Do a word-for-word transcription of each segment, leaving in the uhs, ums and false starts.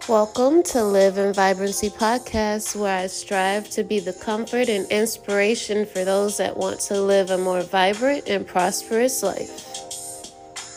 Welcome to Live in Vibrancy Podcast, where I strive to be the comfort and inspiration for those that want to live a more vibrant and prosperous life.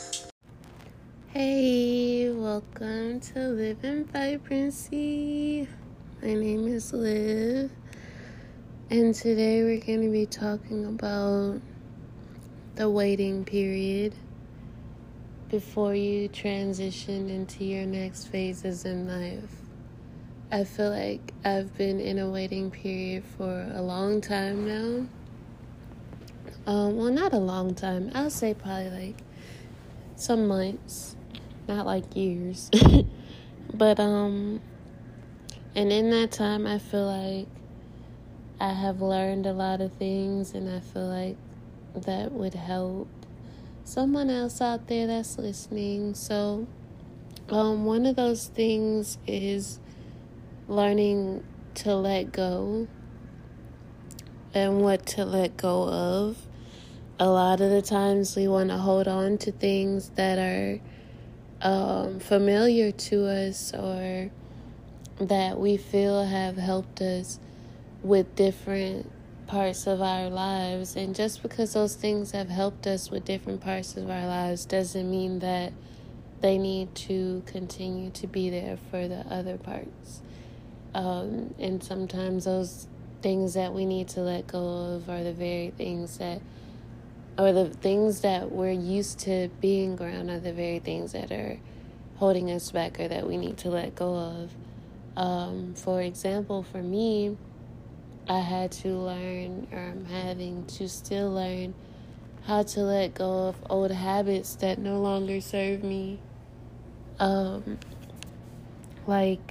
Hey, welcome to Live in Vibrancy. My name is Liv, and today we're going to be talking about the waiting period before you transition into your next phases in life. I feel like I've been in a waiting period for a long time now. Um, well, not a long time. I'll say probably like some months, not like years. But, um, and in that time, I feel like I have learned a lot of things, and I feel like that would help someone else out there that's listening. So um, one of those things is learning to let go and what to let go of. A lot of the times we want to hold on to things that are um, familiar to us or that we feel have helped us with different parts of our lives. And just because those things have helped us with different parts of our lives doesn't mean that they need to continue to be there for the other parts. Um, and sometimes those things that we need to let go of are the very things that, or the things that we're used to being around are the very things that are holding us back or that we need to let go of. Um, for example, for me, I had to learn, or I'm having to still learn, how to let go of old habits that no longer serve me. Um, like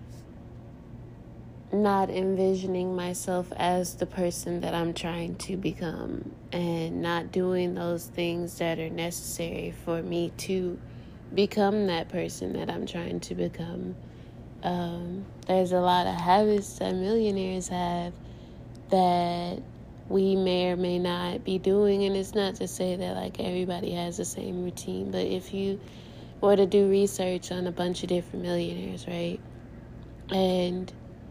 not envisioning myself as the person that I'm trying to become, and not doing those things that are necessary for me to become that person that I'm trying to become. Um, there's a lot of habits that millionaires have that we may or may not be doing, and it's not to say that like everybody has the same routine, but if you were to do research on a bunch of different millionaires, right, and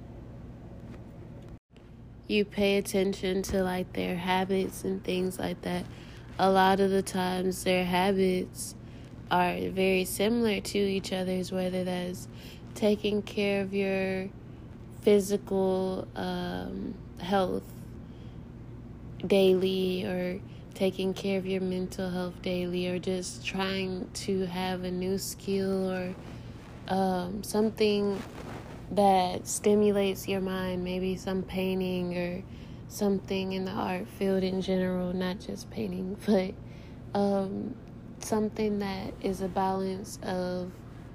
you pay attention to like their habits and things like that, a lot of the times their habits are very similar to each other's, whether that's taking care of your physical um, health daily, or taking care of your mental health daily, or just trying to have a new skill or um, something that stimulates your mind, maybe some painting or something in the art field in general, not just painting, but um, something that is a balance of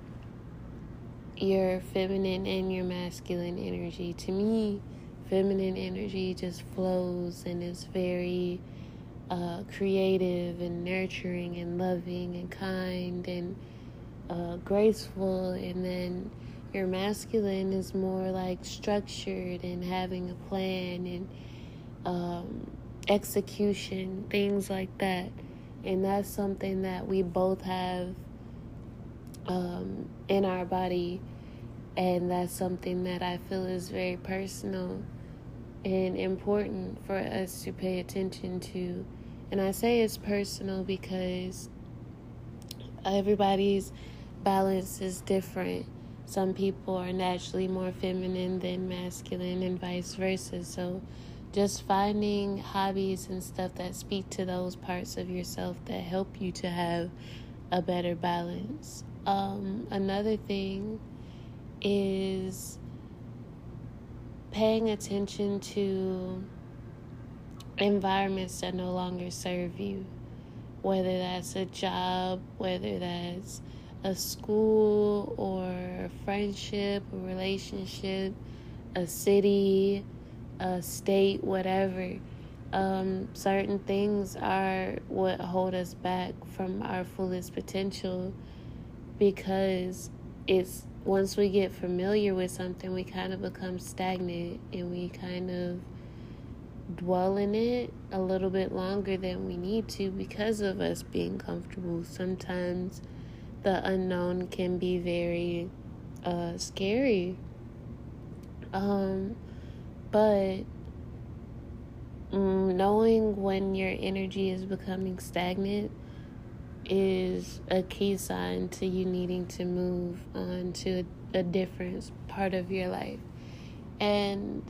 your feminine and your masculine energy. To me, feminine energy just flows and is very uh, creative and nurturing and loving and kind and uh, graceful. And then your masculine is more like structured and having a plan and um, execution, things like that. And that's something that we both have um, in our body. And that's something that I feel is very personal and important for us to pay attention to. And I say it's personal because everybody's balance is different. Some people are naturally more feminine than masculine and vice versa. So just finding hobbies and stuff that speak to those parts of yourself that help you to have a better balance. Um, another thing is paying attention to environments that no longer serve you, whether that's a job, whether that's a school or a friendship, a relationship, a city, a state, whatever. Um, certain things are what hold us back from our fullest potential, because it's once we get familiar with something, we kind of become stagnant and we kind of dwell in it a little bit longer than we need to because of us being comfortable. Sometimes the unknown can be very uh, scary. Um, but mm, knowing when your energy is becoming stagnant is a key sign to you needing to move on to a different part of your life. And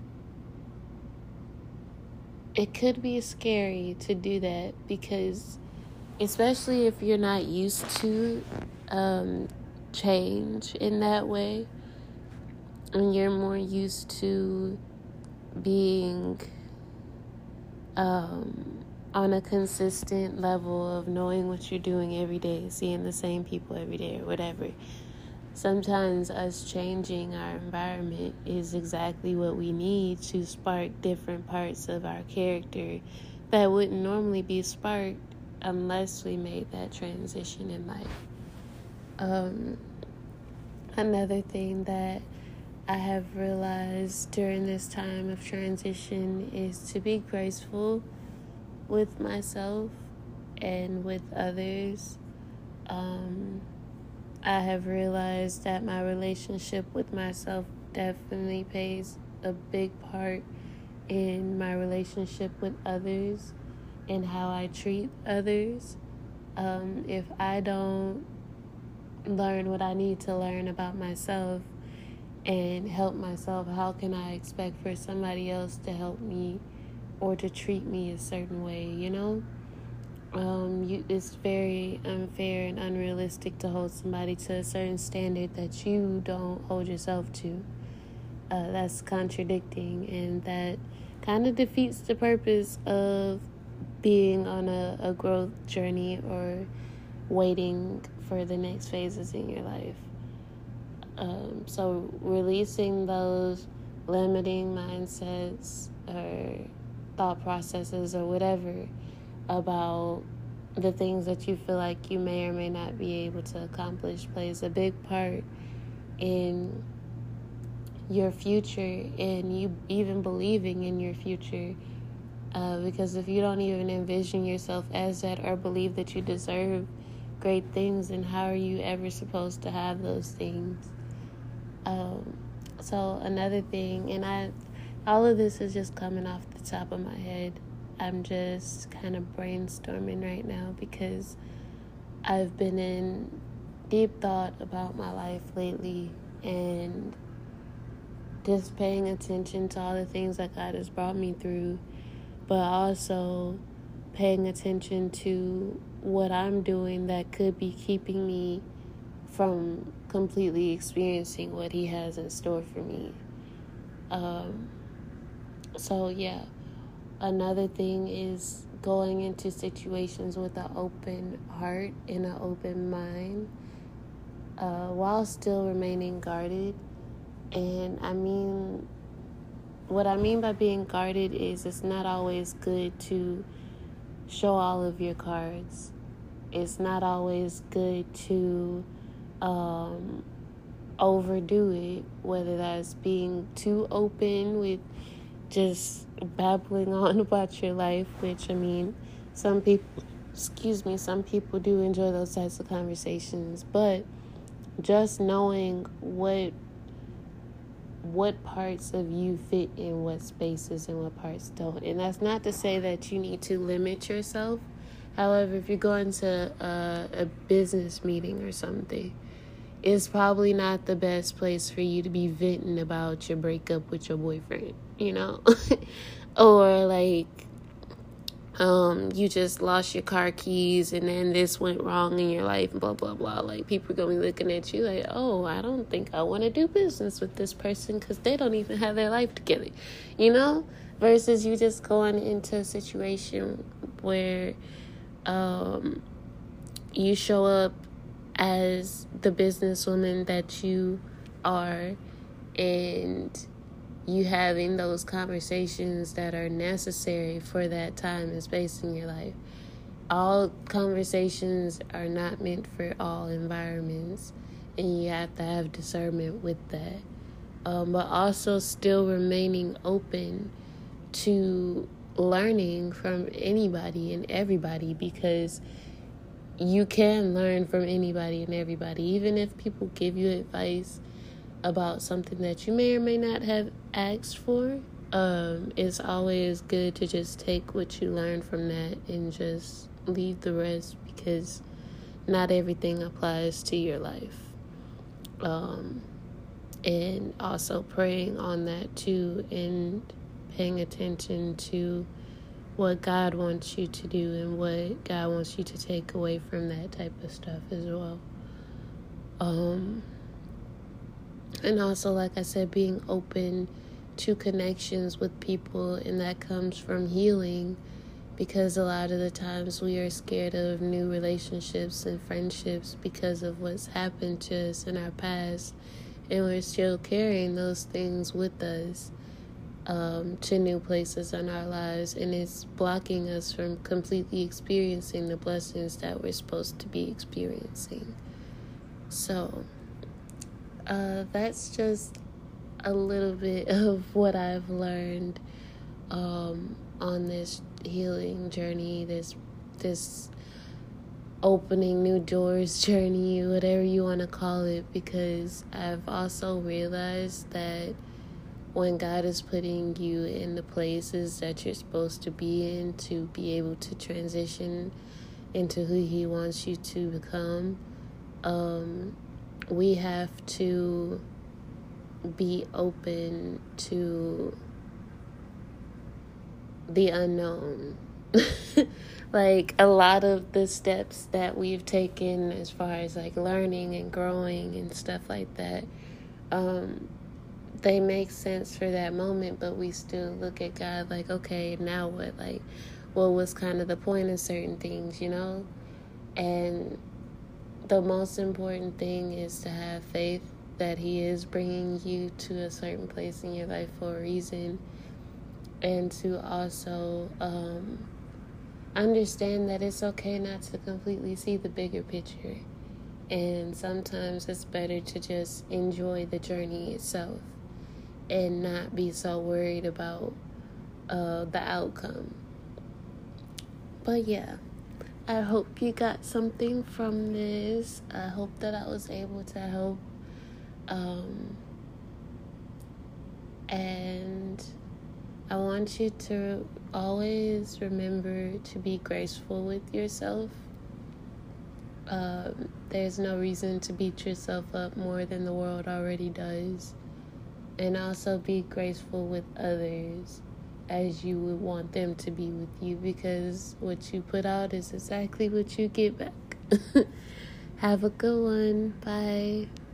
it could be scary to do that because, especially if you're not used to um, change in that way, and you're more used to being um, on a consistent level of knowing what you're doing every day, seeing the same people every day or whatever. Sometimes us changing our environment is exactly what we need to spark different parts of our character that wouldn't normally be sparked unless we made that transition in life. Um, another thing that I have realized during this time of transition is to be graceful with myself and with others. Um, I have realized that my relationship with myself definitely plays a big part in my relationship with others and how I treat others. Um, if I don't learn what I need to learn about myself and help myself, how can I expect for somebody else to help me or to treat me a certain way, you know? Um, you, it's very unfair and unrealistic to hold somebody to a certain standard that you don't hold yourself to. Uh, that's contradicting, and that kind of defeats the purpose of being on a, a growth journey or waiting for the next phases in your life. Um, so releasing those limiting mindsets or thought processes or whatever about the things that you feel like you may or may not be able to accomplish plays a big part in your future and you even believing in your future. Uh, because if you don't even envision yourself as that or believe that you deserve great things, then how are you ever supposed to have those things? Um, so another thing, and I, all of this is just coming off the top of my head. I'm just kind of brainstorming right now because I've been in deep thought about my life lately and just paying attention to all the things that God has brought me through, but also paying attention to what I'm doing that could be keeping me from completely experiencing what He has in store for me. Um, so yeah. Another thing is going into situations with an open heart and an open mind, uh, while still remaining guarded. And I mean, what I mean by being guarded is it's not always good to show all of your cards. It's not always good to um, overdo it, whether that's being too open with just babbling on about your life, which, I mean, some people, excuse me, some people do enjoy those types of conversations, but just knowing what what parts of you fit in what spaces and what parts don't. And that's not to say that you need to limit yourself. However, if you're going to a, a business meeting or something, it's probably not the best place for you to be venting about your breakup with your boyfriend, you know? Or like um you just lost your car keys and then this went wrong in your life, blah blah blah. Like, people are gonna be looking at you like, oh, I don't think I want to do business with this person because they don't even have their life together, you know? Versus you just going into a situation where um you show up as the businesswoman that you are, and you having those conversations that are necessary for that time and space in your life. All conversations are not meant for all environments, and you have to have discernment with that. Um, but also still remaining open to learning from anybody and everybody, because you can learn from anybody and everybody. Even if people give you advice, about something that you may or may not have asked for, um, it's always good to just take what you learn from that and just leave the rest, because not everything applies to your life. Um, and also praying on that too, and paying attention to what God wants you to do and what God wants you to take away from that type of stuff as well. Um, and also, like I said, being open to connections with people, and that comes from healing, because a lot of the times we are scared of new relationships and friendships because of what's happened to us in our past, and we're still carrying those things with us um, to new places in our lives, and it's blocking us from completely experiencing the blessings that we're supposed to be experiencing. So uh, that's just a little bit of what I've learned um, on this healing journey, this this opening new doors journey, whatever you want to call it, because I've also realized that when God is putting you in the places that you're supposed to be in to be able to transition into who He wants you to become, um, we have to be open to the unknown. Like, a lot of the steps that we've taken as far as like learning and growing and stuff like that, um, they make sense for that moment, but we still look at God like, okay, now what? Like, what was kind of the point of certain things, you know? And the most important thing is to have faith that He is bringing you to a certain place in your life for a reason, and to also um, understand that it's okay not to completely see the bigger picture, and sometimes it's better to just enjoy the journey itself and not be so worried about uh, the outcome. But yeah, I hope you got something from this. I hope that I was able to help. Um, and I want you to always remember to be graceful with yourself. Um, there's no reason to beat yourself up more than the world already does. And also be graceful with others as you would want them to be with you, because what you put out is exactly what you get back. Have a good one. Bye.